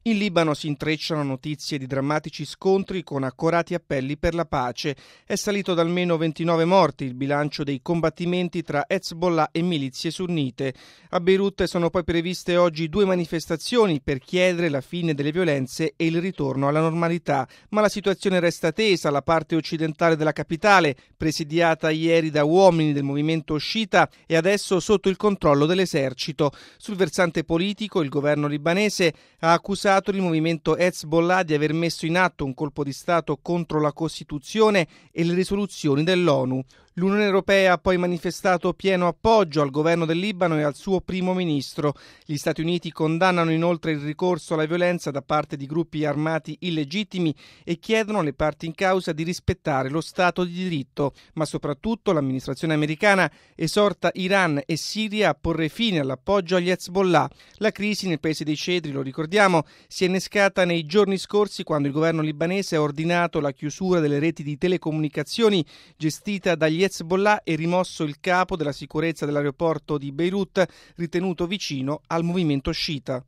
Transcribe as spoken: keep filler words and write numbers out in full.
In Libano si intrecciano notizie di drammatici scontri con accorati appelli per la pace. È salito da almeno ventinove morti il bilancio dei combattimenti tra Hezbollah e milizie sunnite. A Beirut sono poi previste oggi due manifestazioni per chiedere la fine delle violenze e il ritorno alla normalità. Ma la situazione resta tesa. La parte occidentale della capitale, presidiata ieri da uomini del movimento sciita, è adesso sotto il controllo dell'esercito. Sul versante politico, il governo libanese ha accusato il movimento Hezbollah di aver messo in atto un colpo di Stato contro la Costituzione e le risoluzioni dell'ONU. L'Unione Europea ha poi manifestato pieno appoggio al governo del Libano e al suo primo ministro. Gli Stati Uniti condannano inoltre il ricorso alla violenza da parte di gruppi armati illegittimi e chiedono alle parti in causa di rispettare lo Stato di diritto. Ma soprattutto l'amministrazione americana esorta Iran e Siria a porre fine all'appoggio agli Hezbollah. La crisi nel paese dei cedri, lo ricordiamo, si è innescata nei giorni scorsi quando il governo libanese ha ordinato la chiusura delle reti di telecomunicazioni gestita dagli Hezbollah e rimosso il capo della sicurezza dell'aeroporto di Beirut, ritenuto vicino al movimento sciita.